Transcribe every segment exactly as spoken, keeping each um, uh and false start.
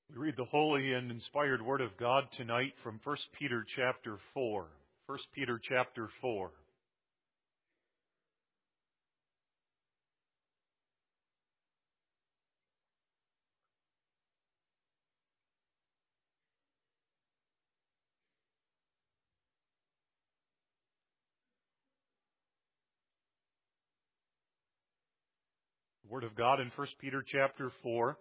We read the holy and inspired Word of God tonight from First Peter chapter four. First Peter chapter four. The Word of God in First Peter chapter four.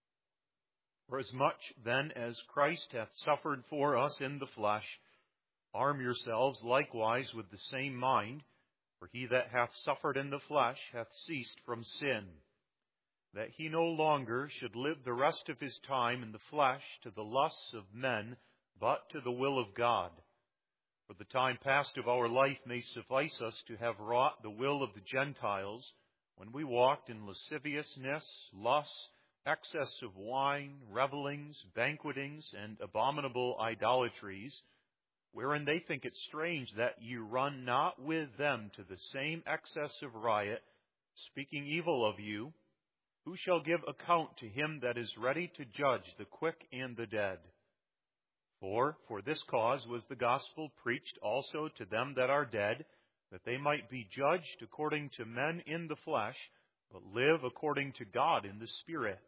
For as much then as Christ hath suffered for us in the flesh, arm yourselves likewise with the same mind, for he that hath suffered in the flesh hath ceased from sin, that he no longer should live the rest of his time in the flesh to the lusts of men, but to the will of God. For the time past of our life may suffice us to have wrought the will of the Gentiles, when we walked in lasciviousness, lusts, excess of wine, revellings, banquetings, and abominable idolatries, wherein they think it strange that ye run not with them to the same excess of riot, speaking evil of you. Who shall give account to him that is ready to judge the quick and the dead? For for this cause was the gospel preached also to them that are dead, that they might be judged according to men in the flesh, but live according to God in the Spirit.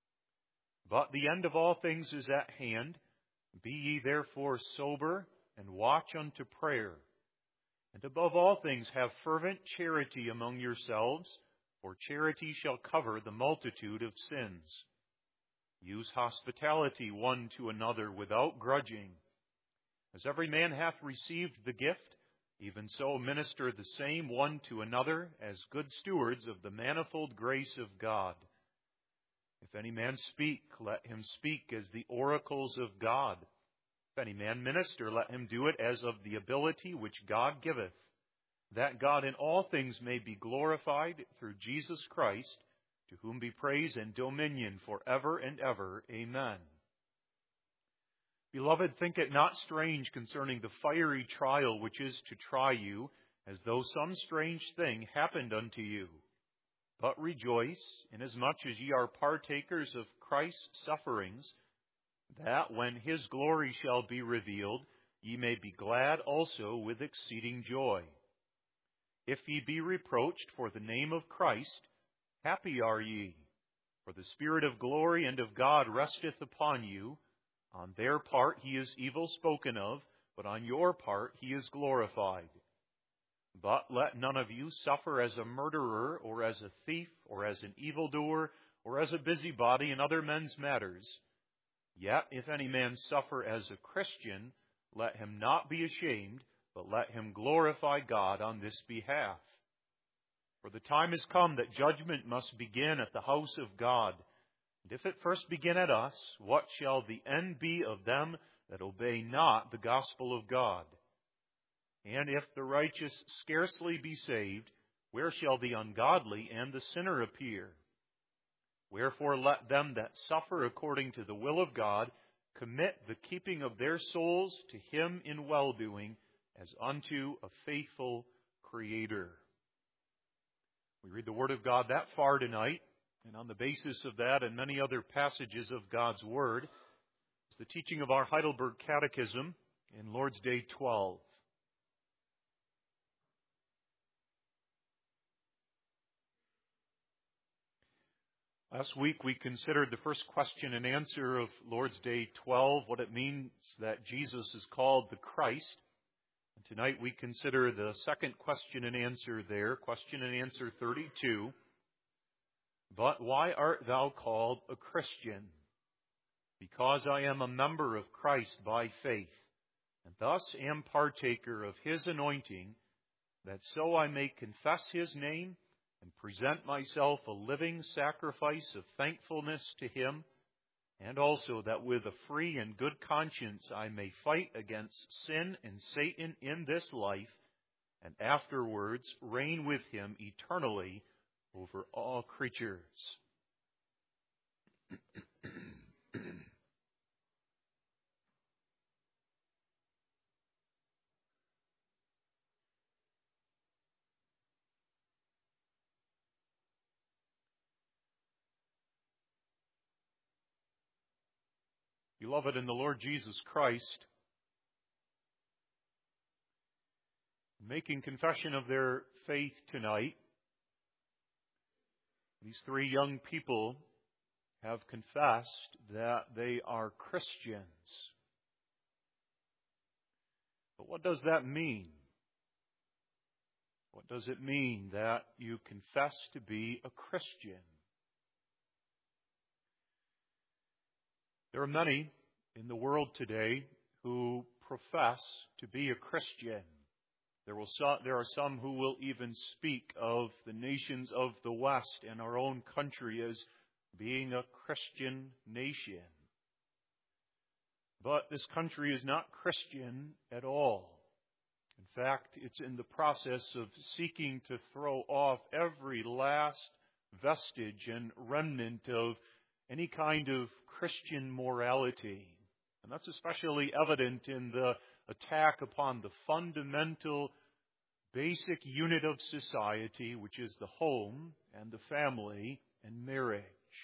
But the end of all things is at hand. Be ye therefore sober, and watch unto prayer. And above all things have fervent charity among yourselves, for charity shall cover the multitude of sins. Use hospitality one to another without grudging. As every man hath received the gift, even so minister the same one to another as good stewards of the manifold grace of God. If any man speak, let him speak as the oracles of God. If any man minister, let him do it as of the ability which God giveth, that God in all things may be glorified through Jesus Christ, to whom be praise and dominion forever and ever. Amen. Beloved, think it not strange concerning the fiery trial which is to try you, as though some strange thing happened unto you. But rejoice, inasmuch as ye are partakers of Christ's sufferings, that when his glory shall be revealed, ye may be glad also with exceeding joy. If ye be reproached for the name of Christ, happy are ye, for the Spirit of glory and of God resteth upon you. On their part he is evil spoken of, but on your part he is glorified. But let none of you suffer as a murderer, or as a thief, or as an evildoer, or as a busybody in other men's matters. Yet if any man suffer as a Christian, let him not be ashamed, but let him glorify God on this behalf. For the time is come that judgment must begin at the house of God. And if it first begin at us, what shall the end be of them that obey not the gospel of God? And if the righteous scarcely be saved, where shall the ungodly and the sinner appear? Wherefore let them that suffer according to the will of God commit the keeping of their souls to him in well-doing, as unto a faithful Creator. We read the Word of God that far tonight, and on the basis of that and many other passages of God's Word, is the teaching of our Heidelberg Catechism in Lord's Day twelve. Last week we considered the first question and answer of Lord's Day twelve, what it means that Jesus is called the Christ. And tonight we consider the second question and answer there, question and answer thirty-two. But why art thou called a Christian? Because I am a member of Christ by faith, and thus am partaker of his anointing, that so I may confess his name and present myself a living sacrifice of thankfulness to him, and also that with a free and good conscience I may fight against sin and Satan in this life, and afterwards reign with him eternally over all creatures. Beloved in the Lord Jesus Christ, making confession of their faith tonight, these three young people have confessed that they are Christians. But what does that mean? What does it mean that you confess to be a Christian? There are many in the world today who profess to be a Christian. There, will so, there are some who will even speak of the nations of the West and our own country as being a Christian nation. But this country is not Christian at all. In fact, it's in the process of seeking to throw off every last vestige and remnant of any kind of Christian morality. And that's especially evident in the attack upon the fundamental, basic unit of society, which is the home and the family and marriage.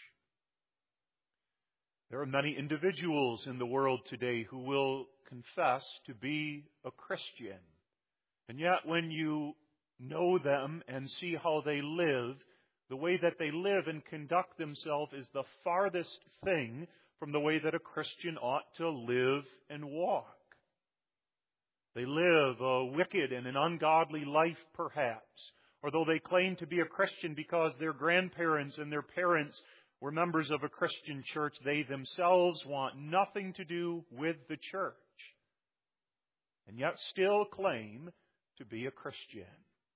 There are many individuals in the world today who will confess to be a Christian. And yet when you know them and see how they live, the way that they live and conduct themselves is the farthest thing from the way that a Christian ought to live and walk. They live a wicked and an ungodly life, perhaps, or though they claim to be a Christian because their grandparents and their parents were members of a Christian church, they themselves want nothing to do with the church, and yet still claim to be a Christian.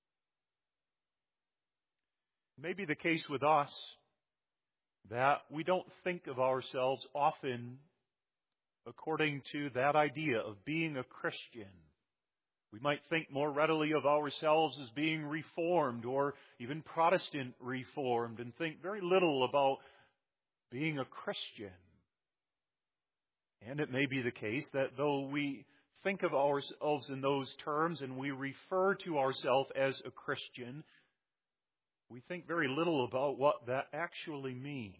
It may be the case with us that we don't think of ourselves often according to that idea of being a Christian. We might think more readily of ourselves as being Reformed or even Protestant Reformed and think very little about being a Christian. And it may be the case that though we think of ourselves in those terms and we refer to ourselves as a Christian, we think very little about what that actually means.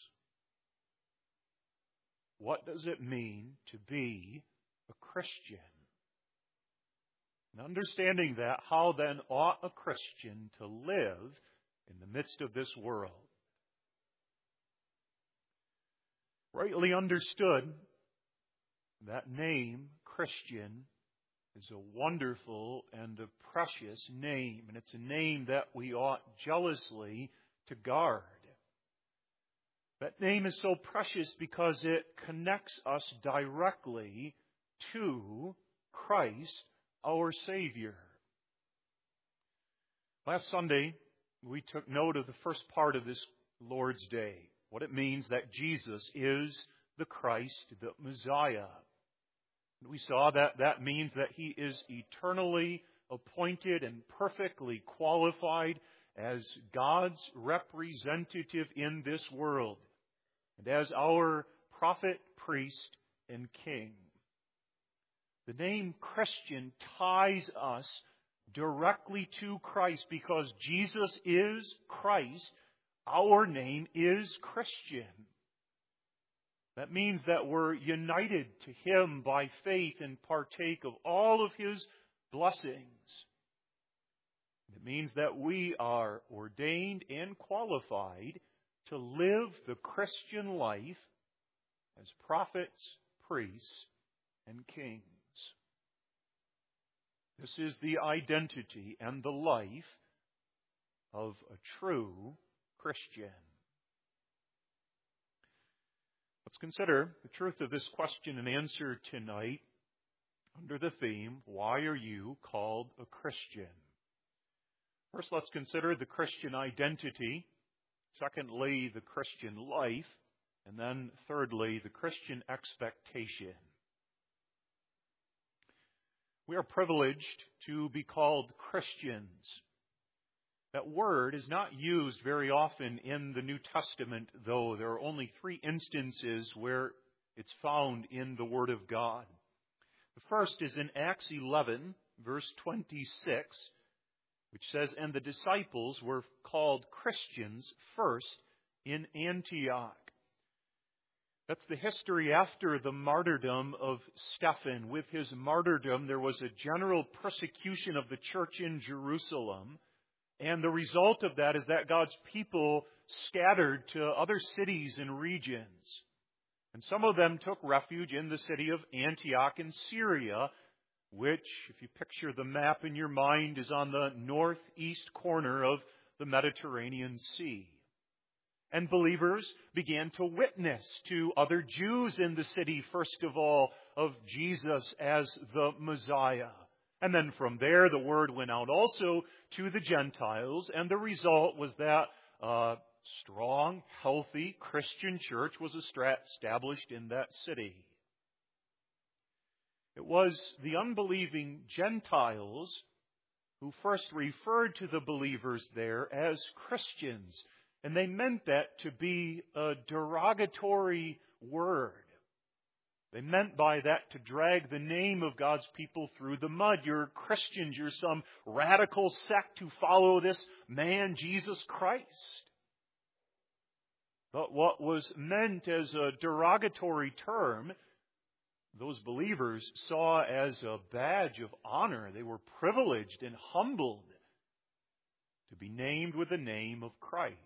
What does it mean to be a Christian? And understanding that, how then ought a Christian to live in the midst of this world? Rightly understood, that name, Christian, is a wonderful and a precious name, and it's a name that we ought jealously to guard. That name is so precious because it connects us directly to Christ, our Savior. Last Sunday, we took note of the first part of this Lord's Day, what it means that Jesus is the Christ, the Messiah. We saw that that means that He is eternally appointed and perfectly qualified as God's representative in this world, and as our prophet, priest, and king. The name Christian ties us directly to Christ because Jesus is Christ. Our name is Christian. That means that we're united to Him by faith and partake of all of His blessings. It means that we are ordained and qualified to live the Christian life as prophets, priests, and kings. This is the identity and the life of a true Christian. Let's consider the truth of this question and answer tonight under the theme, why are you called a Christian? First, let's consider the Christian identity. Secondly, the Christian life. And then, thirdly, the Christian expectation. We are privileged to be called Christians. That word is not used very often in the New Testament, though. There are only three instances where it's found in the Word of God. The first is in Acts eleven, verse twenty-six, which says, "And the disciples were called Christians first in Antioch." That's the history after the martyrdom of Stephen. With his martyrdom, there was a general persecution of the church in Jerusalem. And the result of that is that God's people scattered to other cities and regions. And some of them took refuge in the city of Antioch in Syria, which, if you picture the map in your mind, is on the northeast corner of the Mediterranean Sea. And believers began to witness to other Jews in the city, first of all, of Jesus as the Messiah. And then from there, the word went out also to the Gentiles, and the result was that a strong, healthy Christian church was established in that city. It was the unbelieving Gentiles who first referred to the believers there as Christians. And they meant that to be a derogatory word. They meant by that to drag the name of God's people through the mud. You're Christians. You're some radical sect who follow this man, Jesus Christ. But what was meant as a derogatory term, those believers saw as a badge of honor. They were privileged and humbled to be named with the name of Christ.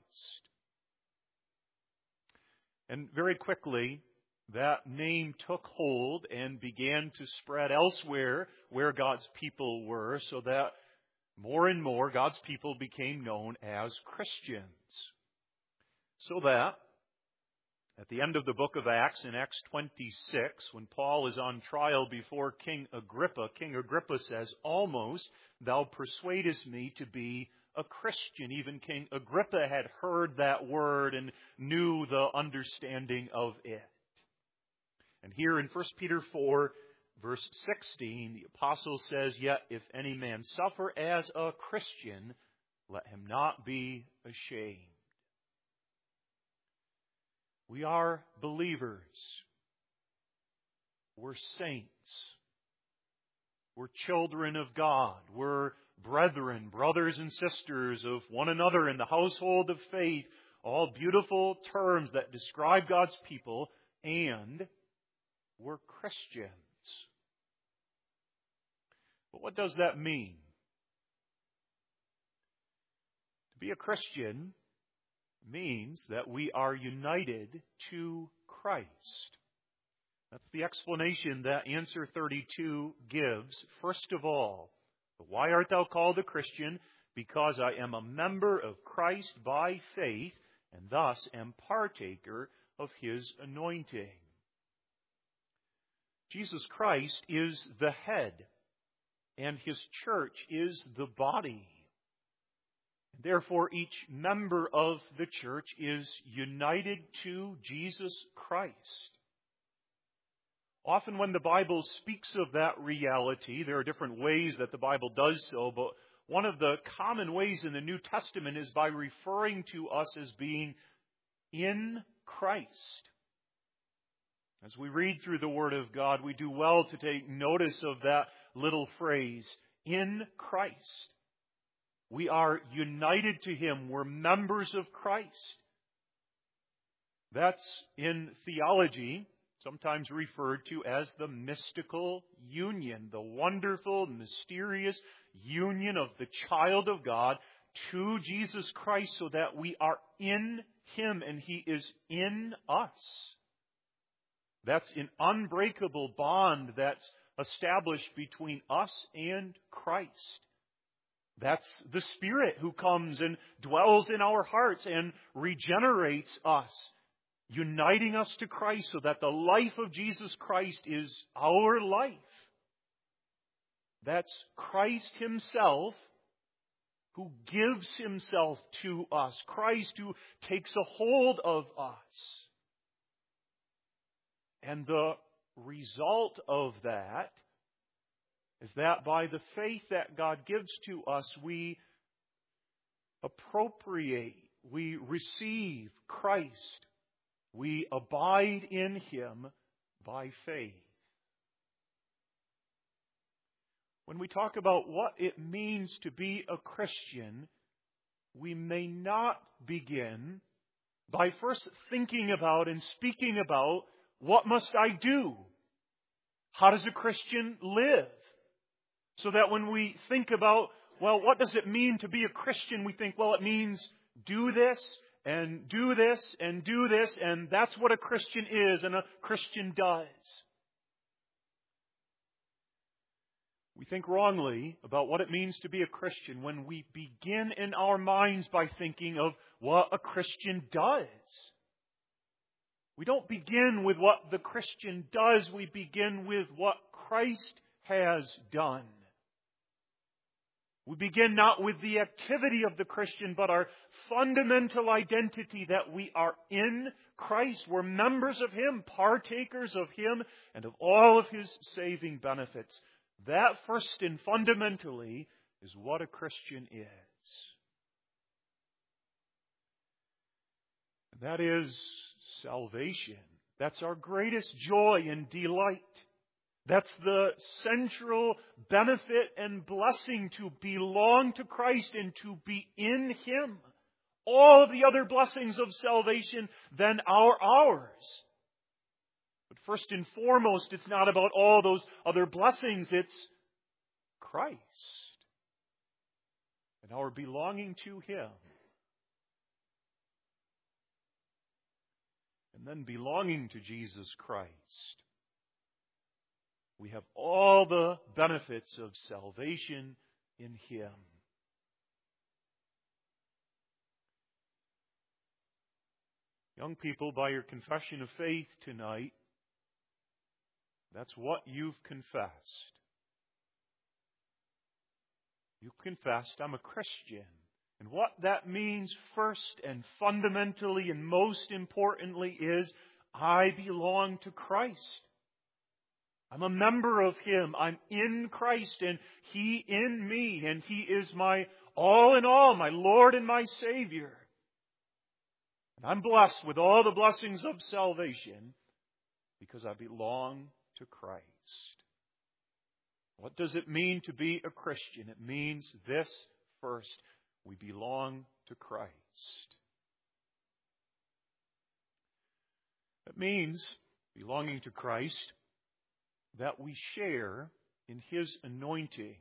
And very quickly, that name took hold and began to spread elsewhere where God's people were, so that more and more God's people became known as Christians. So that at the end of the book of Acts, in Acts twenty-six, when Paul is on trial before King Agrippa, King Agrippa says, "Almost thou persuadest me to be a Christian." Even King Agrippa had heard that word and knew the understanding of it. And here in First Peter four, verse sixteen, the apostle says, "Yet if any man suffer as a Christian, let him not be ashamed." We are believers. We're saints. We're children of God. We're brethren, brothers and sisters of one another in the household of faith. All beautiful terms that describe God's people. And we're Christians. But what does that mean? To be a Christian means that we are united to Christ. That's the explanation that answer thirty-two gives. First of all, why art thou called a Christian? Because I am a member of Christ by faith, and thus am partaker of His anointing. Jesus Christ is the head, and His church is the body. Therefore, each member of the church is united to Jesus Christ. Often when the Bible speaks of that reality, there are different ways that the Bible does so, but one of the common ways in the New Testament is by referring to us as being in Christ. As we read through the Word of God, we do well to take notice of that little phrase, in Christ. We are united to Him. We're members of Christ. That's in theology sometimes referred to as the mystical union, the wonderful, mysterious union of the child of God to Jesus Christ so that we are in Him and He is in us. That's an unbreakable bond that's established between us and Christ. That's the Spirit who comes and dwells in our hearts and regenerates us, uniting us to Christ so that the life of Jesus Christ is our life. That's Christ Himself who gives Himself to us. Christ who takes a hold of us. And the result of that is that by the faith that God gives to us, we appropriate, we receive Christ. We abide in Him by faith. When we talk about what it means to be a Christian, we may not begin by first thinking about and speaking about, what must I do? How does a Christian live? So that when we think about, well, what does it mean to be a Christian? We think, well, it means do this and do this and do this, and that's what a Christian is and a Christian does. We think wrongly about what it means to be a Christian when we begin in our minds by thinking of what a Christian does. We don't begin with what the Christian does, we begin with what Christ has done. We begin not with the activity of the Christian, but our fundamental identity that we are in Christ. We're members of Him, partakers of Him, and of all of His saving benefits. That first and fundamentally is what a Christian is. And that is salvation. That's our greatest joy and delight. That's the central benefit and blessing, to belong to Christ and to be in Him. All of the other blessings of salvation then are ours. But first and foremost, it's not about all those other blessings, it's Christ and our belonging to Him. And then belonging to Jesus Christ, we have all the benefits of salvation in Him. Young people, by your confession of faith tonight, that's what you've confessed. You've confessed, I'm a Christian. And what that means first and fundamentally and most importantly is, I belong to Christ. I'm a member of Him. I'm in Christ and He in me. And He is my all in all, my Lord and my Savior. And I'm blessed with all the blessings of salvation because I belong to Christ. What does it mean to be a Christian? It means this first. We belong to Christ. It means, belonging to Christ, that we share in His anointing.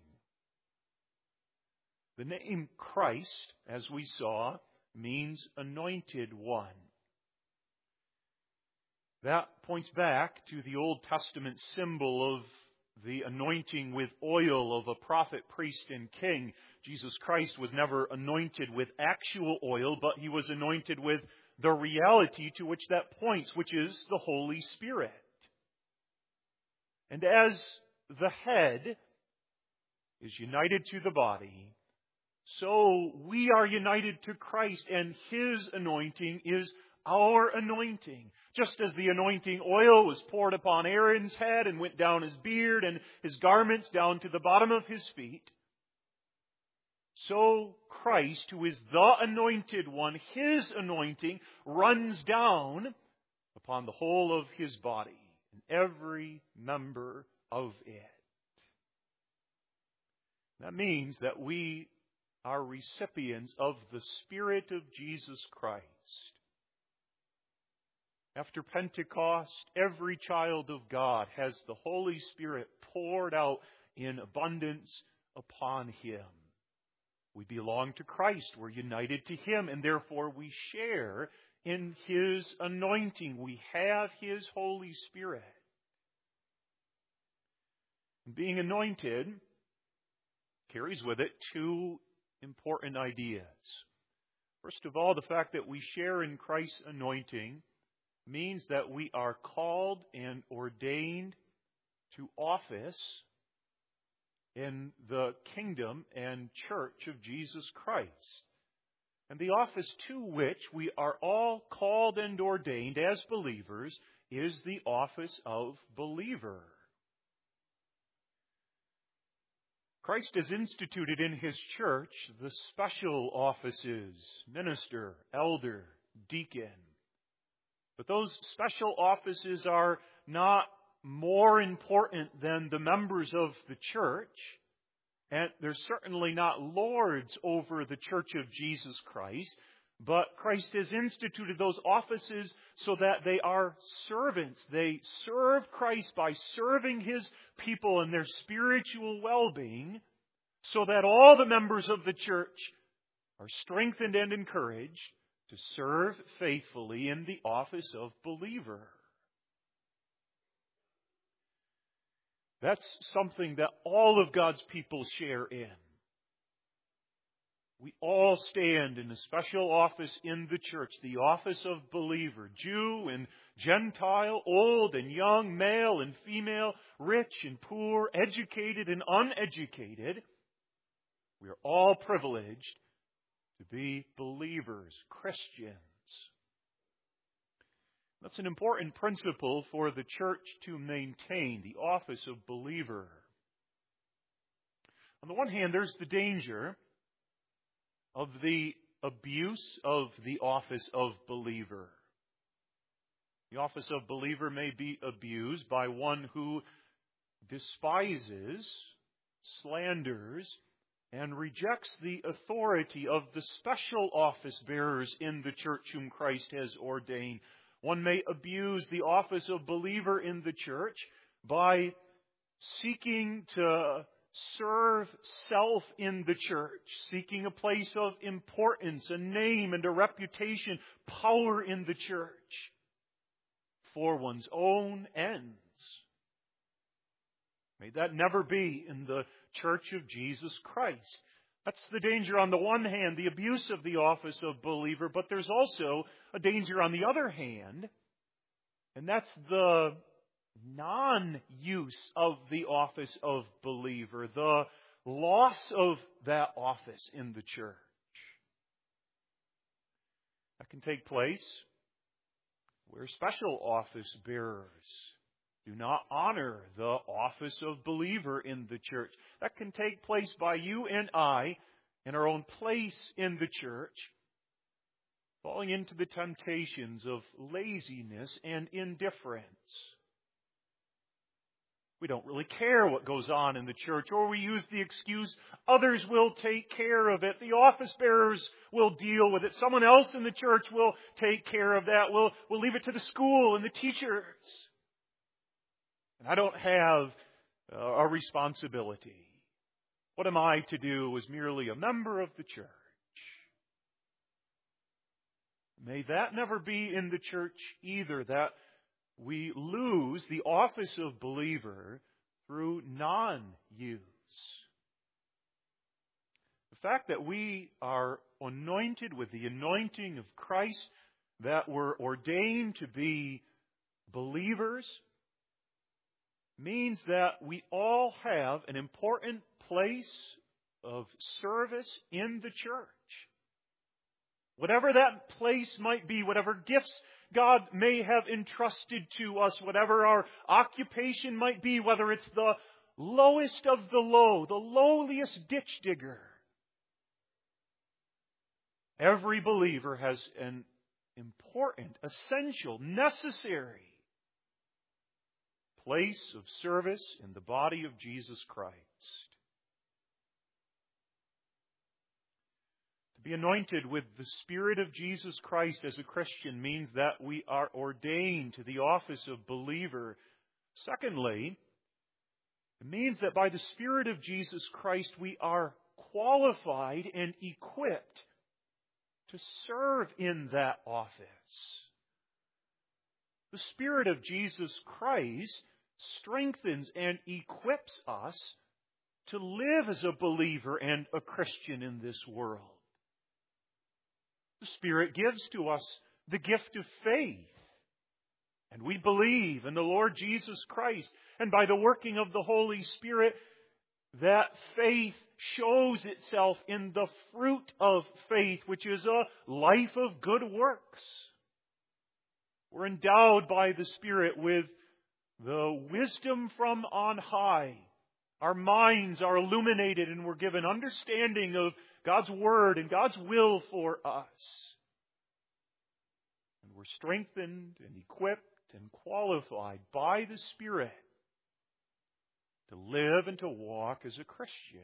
The name Christ, as we saw, means anointed one. That points back to the Old Testament symbol of the anointing with oil of a prophet, priest, and king. Jesus Christ was never anointed with actual oil, but He was anointed with the reality to which that points, which is the Holy Spirit. And as the head is united to the body, so we are united to Christ, and His anointing is our anointing. Just as the anointing oil was poured upon Aaron's head and went down his beard and his garments down to the bottom of his feet, so Christ, who is the anointed one, His anointing runs down upon the whole of His body, every member of it. That means that we are recipients of the Spirit of Jesus Christ. After Pentecost, every child of God has the Holy Spirit poured out in abundance upon him. We belong to Christ. We're united to Him, and therefore we share in His anointing. We have His Holy Spirit. Being anointed carries with it two important ideas. First of all, the fact that we share in Christ's anointing means that we are called and ordained to office in the kingdom and church of Jesus Christ. And the office to which we are all called and ordained as believers is the office of believer. Christ has instituted in His church the special offices, minister, elder, deacon. But those special offices are not more important than the members of the church, and they're certainly not lords over the church of Jesus Christ. But Christ has instituted those offices so that they are servants. They serve Christ by serving His people in their spiritual well-being, so that all the members of the church are strengthened and encouraged to serve faithfully in the office of believer. That's something that all of God's people share in. We all stand in a special office in the church, the office of believer, Jew and Gentile, old and young, male and female, rich and poor, educated and uneducated. We are all privileged to be believers, Christians. That's an important principle for the church to maintain, the office of believer. On the one hand, there's the danger of the abuse of the office of believer. The office of believer may be abused by one who despises, slanders, and rejects the authority of the special office bearers in the church whom Christ has ordained. One may abuse the office of believer in the church by seeking to serve self in the church, seeking a place of importance, a name and a reputation, power in the church for one's own ends. May that never be in the church of Jesus Christ. That's the danger on the one hand, the abuse of the office of believer, but there's also a danger on the other hand, and that's the non-use of the office of believer, the loss of that office in the church. That can take place where special office bearers do not honor the office of believer in the church. That can take place by you and I in our own place in the church, falling into the temptations of laziness and indifference. We don't really care what goes on in the church, or we use the excuse, others will take care of it. The office bearers will deal with it. Someone else in the church will take care of that. We'll, we'll leave it to the school and the teachers. And I don't have uh, a responsibility. What am I to do as merely a member of the church? May that never be in the church either, that we lose the office of believer through non-use. The fact that we are anointed with the anointing of Christ, that we're ordained to be believers, means that we all have an important place of service in the church. Whatever that place might be, whatever gifts God may have entrusted to us, whatever our occupation might be, whether it's the lowest of the low, the lowliest ditch digger. Every believer has an important, essential, necessary place of service in the body of Jesus Christ. To be anointed with the Spirit of Jesus Christ as a Christian means that we are ordained to the office of believer. Secondly, it means that by the Spirit of Jesus Christ we are qualified and equipped to serve in that office. The Spirit of Jesus Christ strengthens and equips us to live as a believer and a Christian in this world. The Spirit gives to us the gift of faith. And we believe in the Lord Jesus Christ. And by the working of the Holy Spirit, that faith shows itself in the fruit of faith, which is a life of good works. We're endowed by the Spirit with the wisdom from on high. Our minds are illuminated and we're given understanding of God's Word and God's will for us. And we're strengthened and equipped and qualified by the Spirit to live and to walk as a Christian.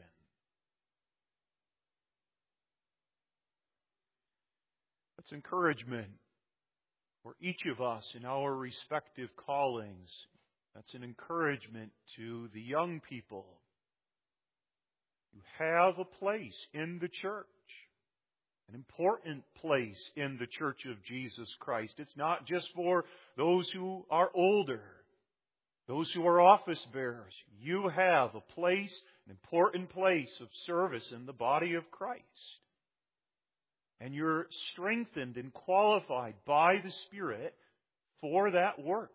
It's encouragement for each of us in our respective callings. That's an encouragement to the young people. You have a place in the church, an important place in the church of Jesus Christ. It's not just for those who are older, those who are office bearers. You have a place, an important place of service in the body of Christ. And you're strengthened and qualified by the Spirit for that work.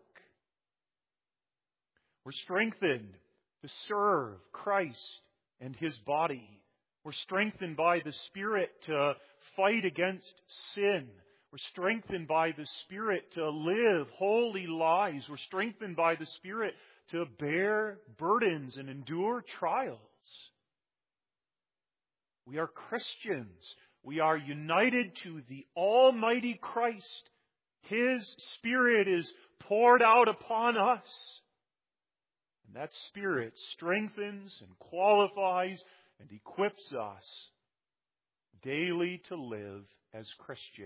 We're strengthened to serve Christ and His body. We're strengthened by the Spirit to fight against sin. We're strengthened by the Spirit to live holy lives. We're strengthened by the Spirit to bear burdens and endure trials. We are Christians. We are united to the Almighty Christ. His Spirit is poured out upon us. And that Spirit strengthens and qualifies and equips us daily to live as Christians.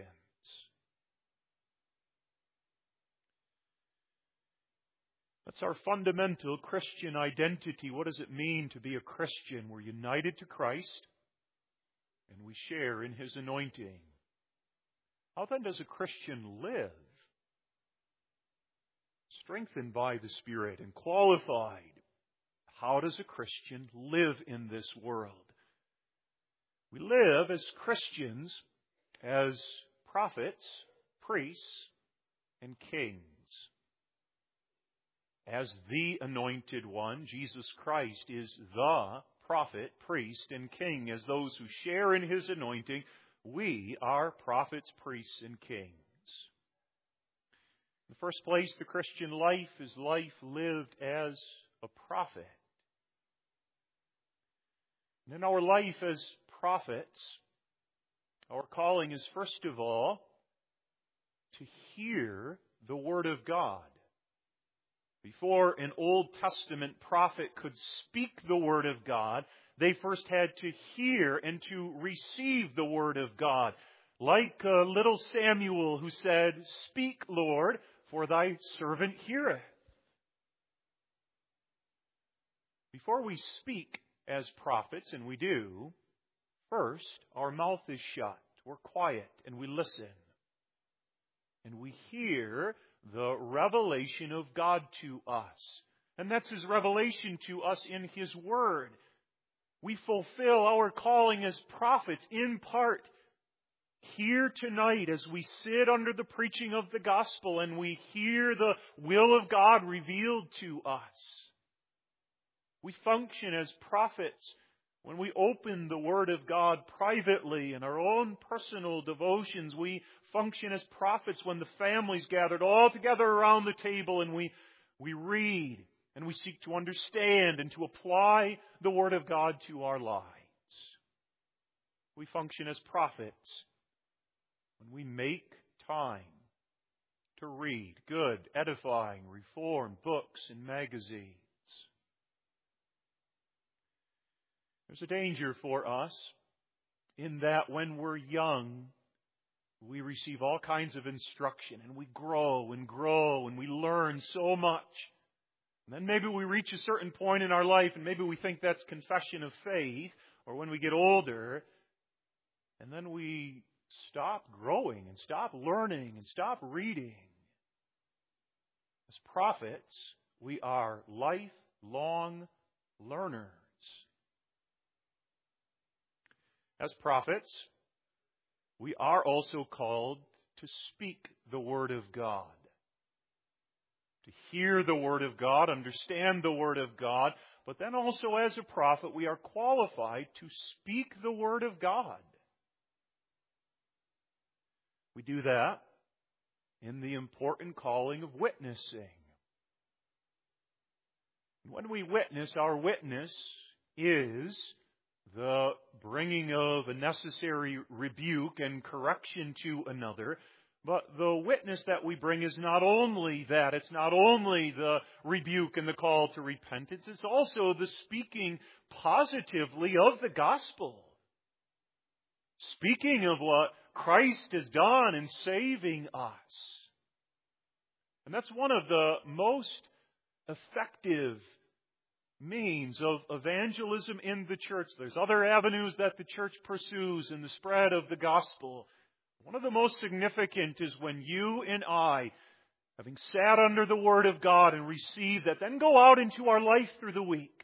That's our fundamental Christian identity. What does it mean to be a Christian? We're united to Christ, and we share in His anointing. How then does a Christian live? Strengthened by the Spirit and qualified. How does a Christian live in this world? We live as Christians, as prophets, priests, and kings. As the Anointed One, Jesus Christ is the prophet, priest, and king. As those who share in His anointing, we are prophets, priests, and kings. In the first place, the Christian life is life lived as a prophet. And in our life as prophets, our calling is first of all to hear the Word of God. Before an Old Testament prophet could speak the Word of God, they first had to hear and to receive the Word of God. Like uh, little Samuel who said, "Speak, Lord, for thy servant heareth." Before we speak as prophets, and we do, first our mouth is shut. We're quiet and we listen. And we hear the revelation of God to us. And that's His revelation to us in His Word. We fulfill our calling as prophets in part here tonight as we sit under the preaching of the gospel and we hear the will of God revealed to us. We function as prophets when we open the Word of God privately in our own personal devotions. We function as prophets when the family's gathered all together around the table and we, we read and we seek to understand and to apply the Word of God to our lives. We function as prophets when we make time to read good, edifying, reformed books and magazines. There's a danger for us in that when we're young, we receive all kinds of instruction and we grow and grow and we learn so much. And then maybe we reach a certain point in our life and maybe we think that's confession of faith, or when we get older, and then we stop growing and stop learning and stop reading. As prophets, we are lifelong learners. As prophets, we are also called to speak the Word of God. To hear the Word of God, understand the Word of God, but then also as a prophet, we are qualified to speak the Word of God. We do that in the important calling of witnessing. When we witness, our witness is the bringing of a necessary rebuke and correction to another. But the witness that we bring is not only that. It's not only the rebuke and the call to repentance. It's also the speaking positively of the gospel. Speaking of what Christ has done in saving us. And that's one of the most effective means of evangelism in the church. There's other avenues that the church pursues in the spread of the gospel. One of the most significant is when you and I, having sat under the Word of God and received that, then go out into our life through the week.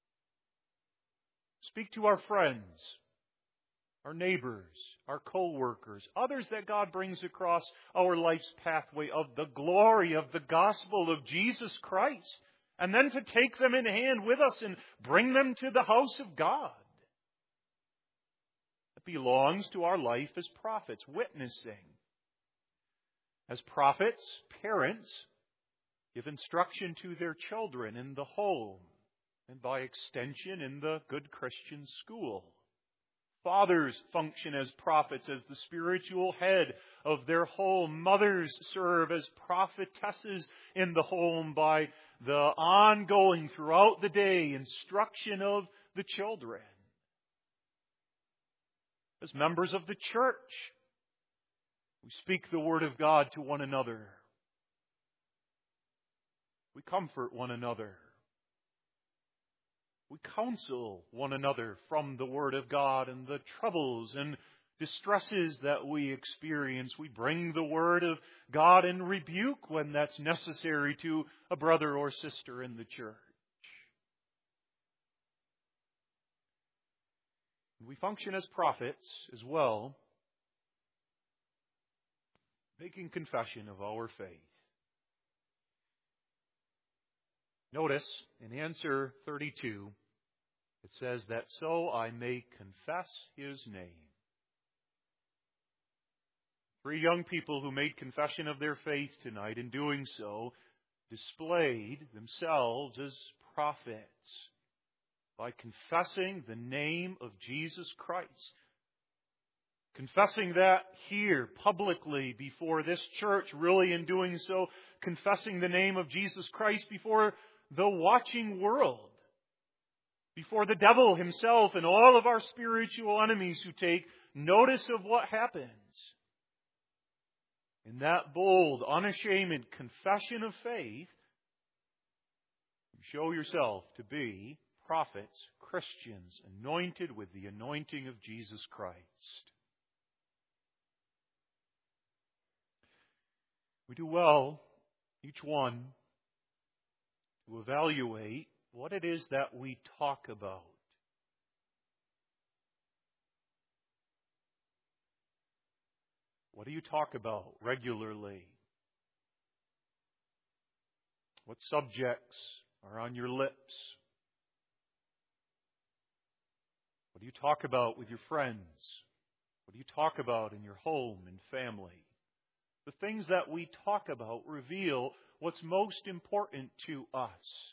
Speak to our friends, our neighbors, our co-workers, others that God brings across our life's pathway of the glory of the gospel of Jesus Christ. And then to take them in hand with us and bring them to the house of God. It belongs to our life as prophets, witnessing. As prophets, parents give instruction to their children in the home, and by extension in the good Christian school. Fathers function as prophets, as the spiritual head of their home. Mothers serve as prophetesses in the home by the ongoing, throughout the day, instruction of the children. As members of the church, we speak the Word of God to one another. We comfort one another. We counsel one another from the Word of God, and the troubles and distresses that we experience. We bring the Word of God and rebuke when that's necessary to a brother or sister in the church. We function as prophets as well, making confession of our faith. Notice in answer thirty-two, it says that so I may confess His name. Three young people who made confession of their faith tonight, in doing so, displayed themselves as prophets by confessing the name of Jesus Christ. Confessing that here publicly before this church, really in doing so, confessing the name of Jesus Christ before the watching world, before the devil himself and all of our spiritual enemies who take notice of what happens. In that bold, unashamed confession of faith, you show yourself to be prophets, Christians, anointed with the anointing of Jesus Christ. We do well, each one, to evaluate what it is that we talk about. What do you talk about regularly? What subjects are on your lips? What do you talk about with your friends? What do you talk about in your home and family? The things that we talk about reveal what's most important to us.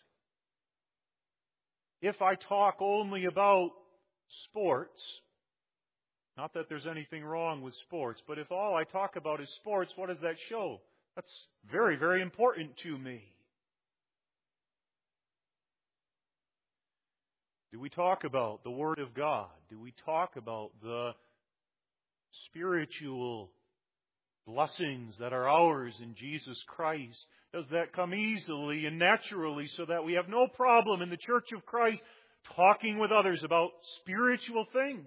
If I talk only about sports, not that there's anything wrong with sports, but if all I talk about is sports, what does that show? That's very, very important to me. Do we talk about the Word of God? Do we talk about the spiritual blessings that are ours in Jesus Christ? Does that come easily and naturally so that we have no problem in the Church of Christ talking with others about spiritual things?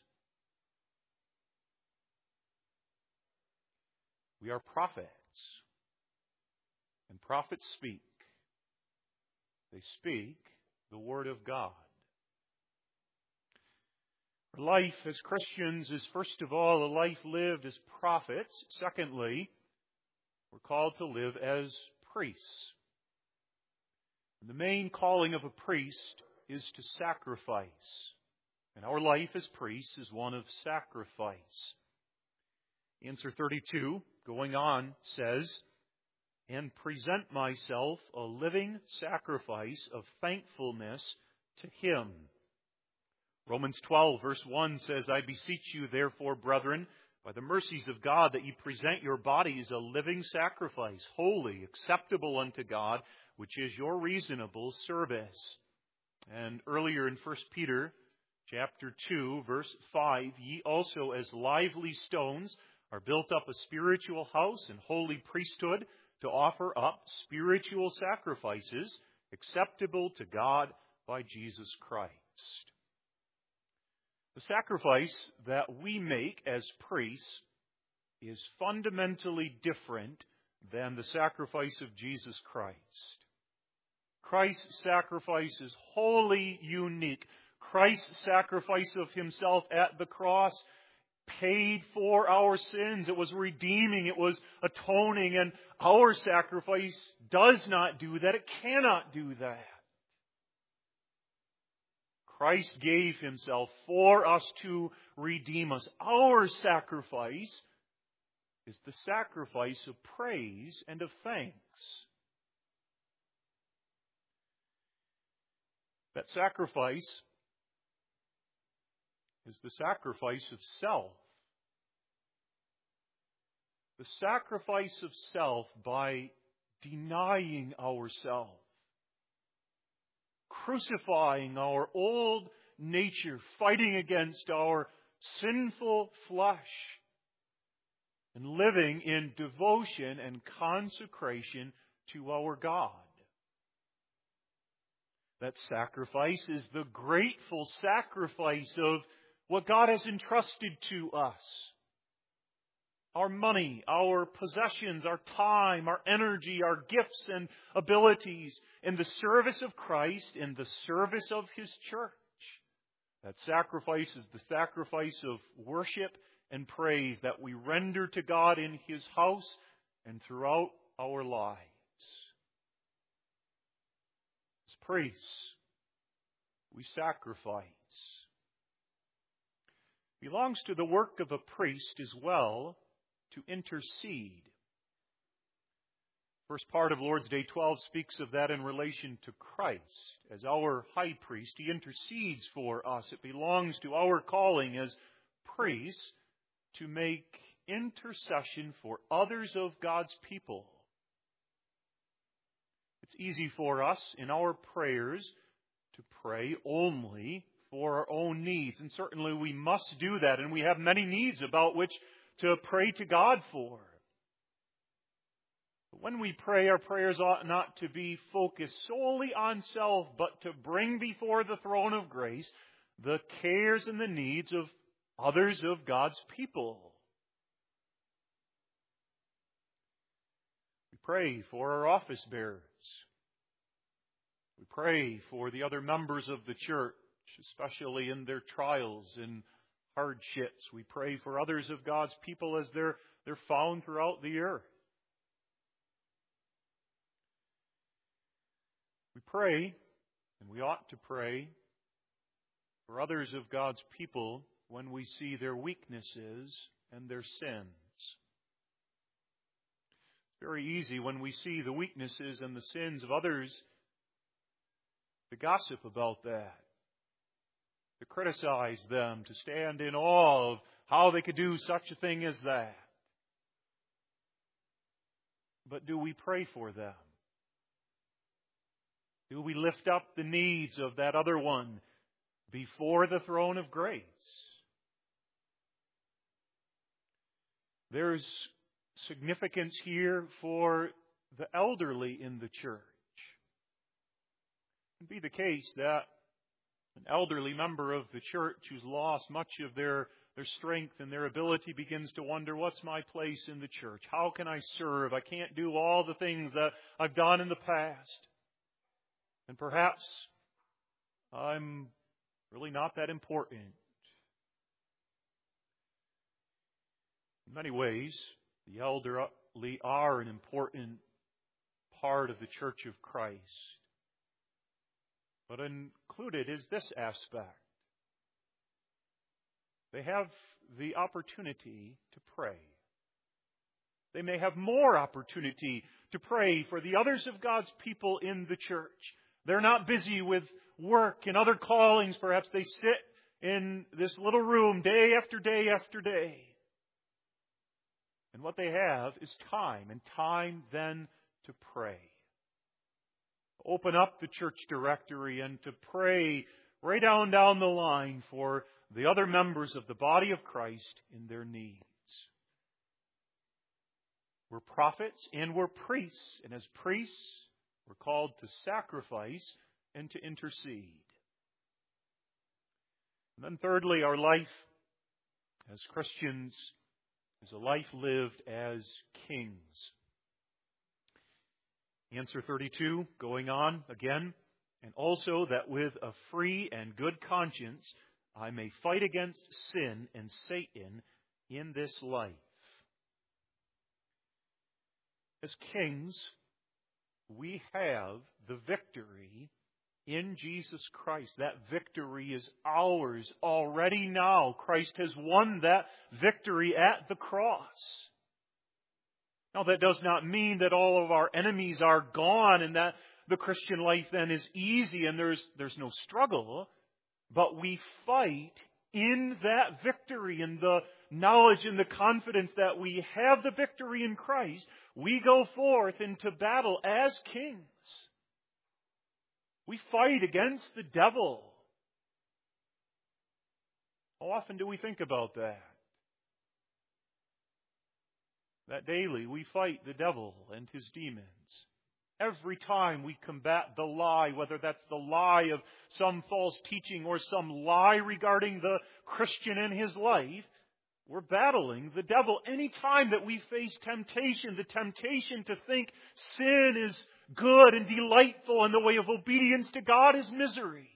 We are prophets, and prophets speak. They speak the Word of God. Our life as Christians is, first of all, a life lived as prophets. Secondly, we're called to live as priests. And the main calling of a priest is to sacrifice. And our life as priests is one of sacrifice. Answer thirty-two, going on, says, and present myself a living sacrifice of thankfulness to Him. Romans twelve, verse one says, I beseech you, therefore, brethren, by the mercies of God, that ye present your bodies a living sacrifice, holy, acceptable unto God, which is your reasonable service. And earlier in First Peter, chapter two, verse five, ye also as lively stones are built up a spiritual house and holy priesthood to offer up spiritual sacrifices acceptable to God by Jesus Christ. The sacrifice that we make as priests is fundamentally different than the sacrifice of Jesus Christ. Christ's sacrifice is wholly unique. Christ's sacrifice of himself at the cross paid for our sins. It was redeeming. It was atoning. And our sacrifice does not do that. It cannot do that. Christ gave himself for us to redeem us. Our sacrifice is the sacrifice of praise and of thanks. That sacrifice is the sacrifice of self. The sacrifice of self by denying ourselves, crucifying our old nature, fighting against our sinful flesh, and living in devotion and consecration to our God. That sacrifice is the grateful sacrifice of what God has entrusted to us. Our money, our possessions, our time, our energy, our gifts and abilities in the service of Christ, in the service of His church. That sacrifice is the sacrifice of worship and praise that we render to God in His house and throughout our lives. As priests, we sacrifice. It belongs to the work of a priest as well to intercede. First part of Lord's Day twelve speaks of that in relation to Christ. As our high priest, He intercedes for us. It belongs to our calling as priests to make intercession for others of God's people. It's easy for us in our prayers to pray only for our own needs. And certainly we must do that. And we have many needs about which to pray to God for. But when we pray, our prayers ought not to be focused solely on self, but to bring before the throne of grace the cares and the needs of others of God's people. We pray for our office bearers. We pray for the other members of the church, especially in their trials and hardships. We pray for others of God's people as they're, they're found throughout the earth. We pray, and we ought to pray, for others of God's people when we see their weaknesses and their sins. It's very easy when we see the weaknesses and the sins of others to gossip about that, to criticize them, to stand in awe of how they could do such a thing as that. But do we pray for them? Do we lift up the needs of that other one before the throne of grace? There's significance here for the elderly in the church. It can be the case that an elderly member of the church who's lost much of their, their strength and their ability begins to wonder, what's my place in the church? How can I serve? I can't do all the things that I've done in the past. And perhaps I'm really not that important. In many ways, the elderly are an important part of the Church of Christ. But included is this aspect. They have the opportunity to pray. They may have more opportunity to pray for the others of God's people in the church. They're not busy with work and other callings. Perhaps they sit in this little room day after day after day. And what they have is time, and time then to pray. Open up the church directory and to pray right down down the line for the other members of the body of Christ in their needs. We're prophets and we're priests, and as priests, we're called to sacrifice and to intercede. And then thirdly, our life as Christians is a life lived as kings. Answer thirty-two, going on again, and also that with a free and good conscience I may fight against sin and Satan in this life. As kings, we have the victory in Jesus Christ. That victory is ours already now. Christ has won that victory at the cross. Now, that does not mean that all of our enemies are gone and that the Christian life then is easy and there's, there's no struggle. But we fight in that victory, in the knowledge and the confidence that we have the victory in Christ. We go forth into battle as kings. We fight against the devil. How often do we think about that? That daily we fight the devil and his demons. Every time we combat the lie, whether that's the lie of some false teaching or some lie regarding the Christian in his life, we're battling the devil. Any time that we face temptation, the temptation to think sin is good and delightful and the way of obedience to God is misery.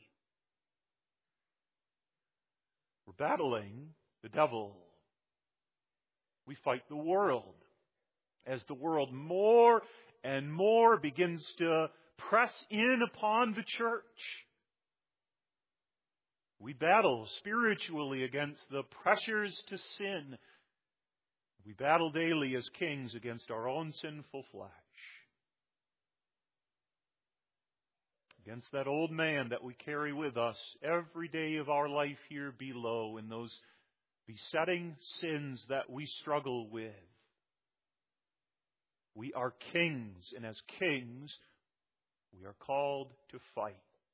We're battling the devil. We fight the world as the world more and more begins to press in upon the church. We battle spiritually against the pressures to sin. We battle daily as kings against our own sinful flesh. Against that old man that we carry with us every day of our life here below in those besetting sins that we struggle with. We are kings, and as kings, we are called to fight.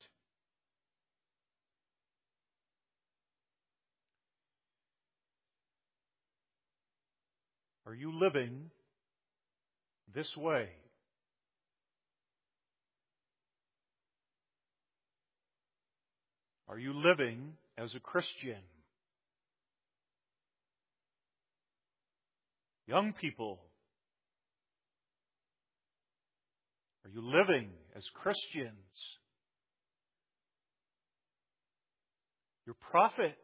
Are you living this way? Are you living as a Christian? Young people, are you living as Christians? Your prophets,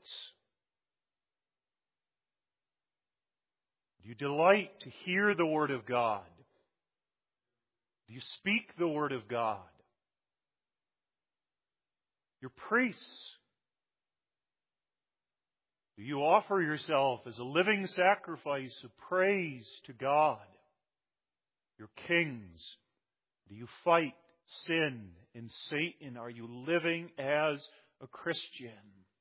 do you delight to hear the Word of God? Do you speak the Word of God? Your priests, do you offer yourself as a living sacrifice of praise to God? Your kings, do you fight sin and Satan? Are you living as a Christian?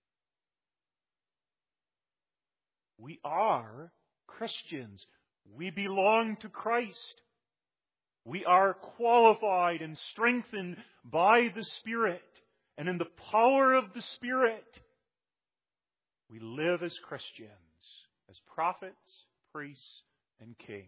We are Christians. We belong to Christ. We are qualified and strengthened by the Spirit. And in the power of the Spirit, we live as Christians, as prophets, priests, and kings.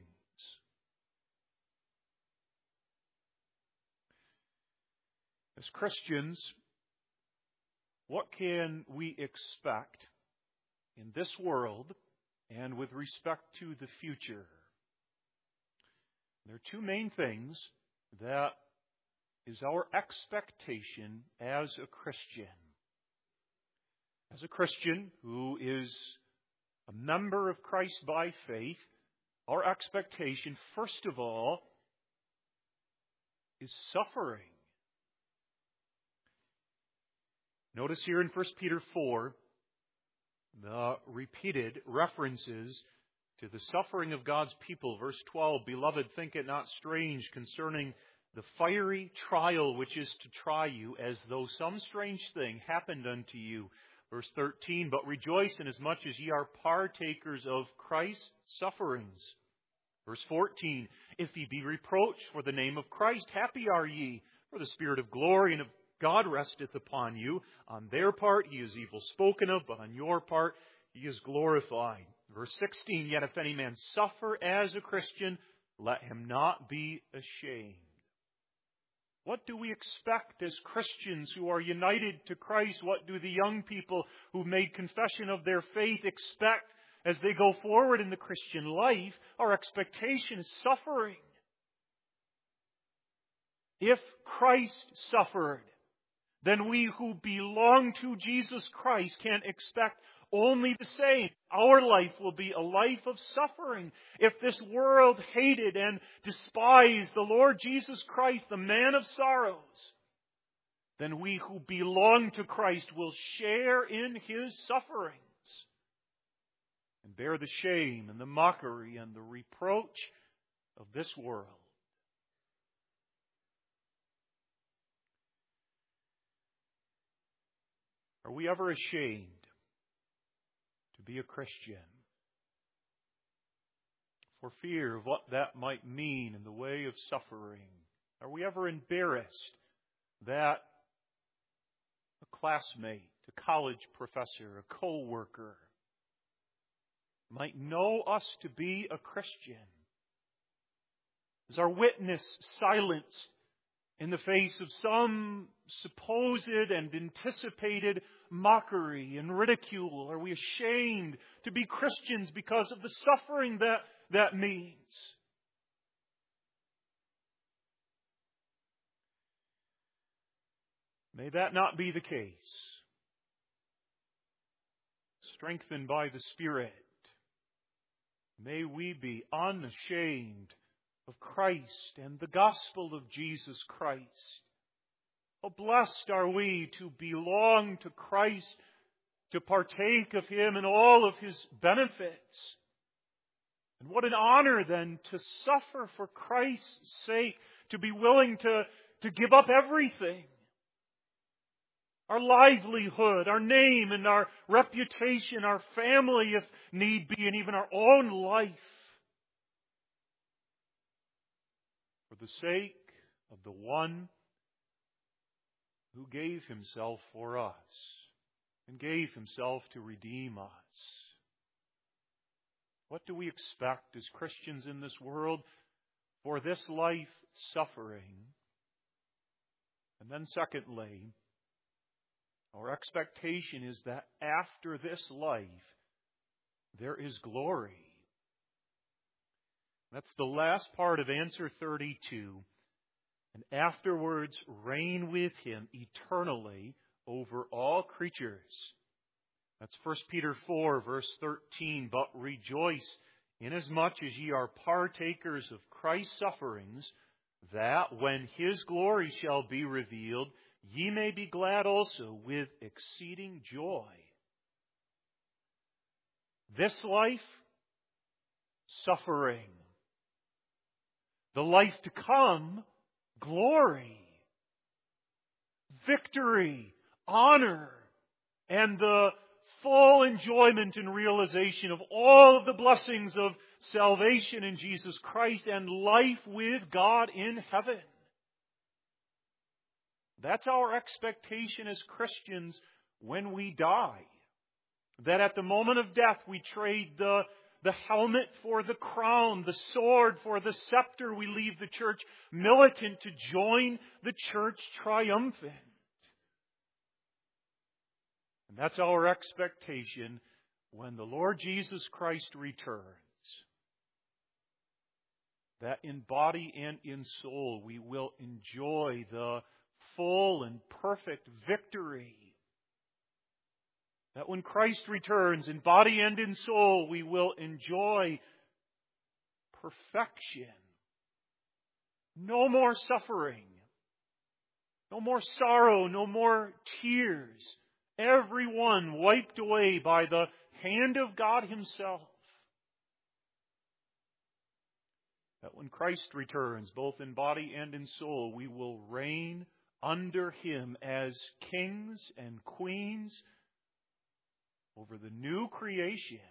As Christians, what can we expect in this world and with respect to the future? There are two main things that is our expectation as a Christian. As a Christian who is a member of Christ by faith, our expectation, first of all, is suffering. Notice here in First Peter four, the repeated references to the suffering of God's people. Verse twelve, Beloved, think it not strange concerning the fiery trial which is to try you, as though some strange thing happened unto you. Verse thirteen, But rejoice inasmuch as ye are partakers of Christ's sufferings. Verse fourteen, If ye be reproached for the name of Christ, happy are ye, for the Spirit of glory and of God resteth upon you. On their part he is evil spoken of, but on your part he is glorified. Verse sixteen, yet if any man suffer as a Christian, let him not be ashamed. What do we expect as Christians who are united to Christ? What do the young people who've made confession of their faith expect as they go forward in the Christian life? Our expectation is suffering. If Christ suffered, then we who belong to Jesus Christ can expect only the same. Our life will be a life of suffering. If this world hated and despised the Lord Jesus Christ, the man of sorrows, then we who belong to Christ will share in His sufferings and bear the shame and the mockery and the reproach of this world. Are we ever ashamed to be a Christian for fear of what that might mean in the way of suffering? Are we ever embarrassed that a classmate, a college professor, a co-worker might know us to be a Christian? Is our witness silenced in the face of some supposed and anticipated mockery and ridicule? Are we ashamed to be Christians because of the suffering that that means? May that not be the case. Strengthened by the Spirit, may we be unashamed of Christ and the gospel of Jesus Christ. Oh, blessed are we to belong to Christ, to partake of Him and all of His benefits. And what an honor then to suffer for Christ's sake, to be willing to, to give up everything. Our livelihood, our name and our reputation, our family if need be, and even our own life. For the sake of the one who gave Himself for us and gave Himself to redeem us. What do we expect as Christians in this world? For this life, suffering. And then secondly, our expectation is that after this life, there is glory. That's the last part of answer thirty-two. And afterwards reign with Him eternally over all creatures. That's First Peter four, verse thirteen. But rejoice inasmuch as ye are partakers of Christ's sufferings, that when His glory shall be revealed, ye may be glad also with exceeding joy. This life, suffering. The life to come, glory, victory, honor, and the full enjoyment and realization of all of the blessings of salvation in Jesus Christ and life with God in heaven. That's our expectation as Christians when we die. That at the moment of death we trade the The helmet for the crown, the sword for the scepter. We leave the church militant to join the church triumphant. And that's our expectation when the Lord Jesus Christ returns. That in body and in soul we will enjoy the full and perfect victory. That when Christ returns in body and in soul, we will enjoy perfection. No more suffering. No more sorrow. No more tears. Every one wiped away by the hand of God Himself. That when Christ returns, both in body and in soul, we will reign under Him as kings and queens over the new creation.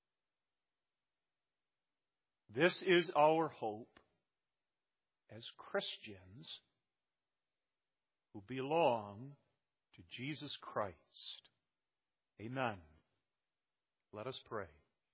This is our hope as Christians who belong to Jesus Christ. Amen. Let us pray.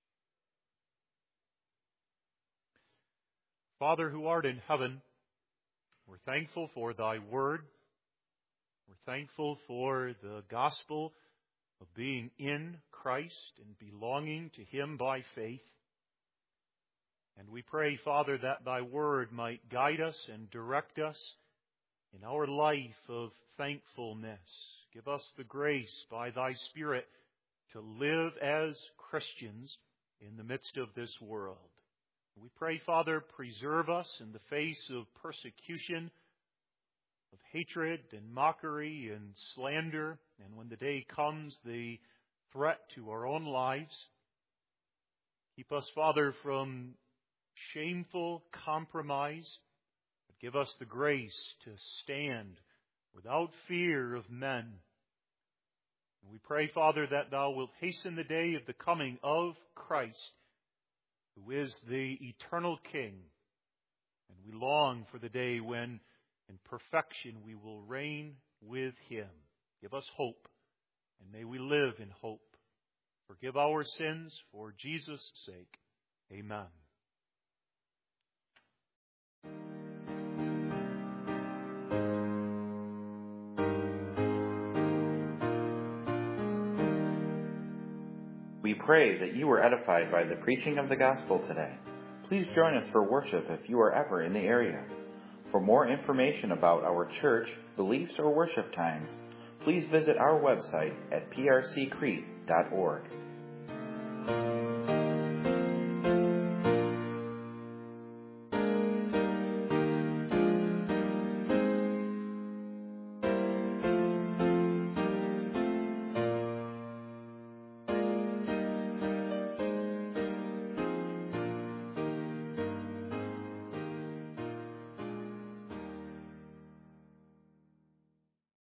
Father who art in heaven, we're thankful for thy word. We're thankful for the gospel of being in Christ and belonging to him by faith. And we pray, Father, that thy word might guide us and direct us in our life of thankfulness. Give us the grace by thy Spirit to live as Christians in the midst of this world. We pray, Father, preserve us in the face of persecution, of hatred and mockery and slander, and when the day comes, the threat to our own lives. Keep us, Father, from shameful compromise, but give us the grace to stand without fear of men. And we pray, Father, that thou wilt hasten the day of the coming of Christ, who is the eternal King. And we long for the day when in perfection we will reign with him. Give us hope, and may we live in hope. Forgive our sins for Jesus' sake. Amen. We pray that you were edified by the preaching of the gospel today. Please join us for worship if you are ever in the area. For more information about our church, beliefs, or worship times, please visit our website at p r c crete dot org.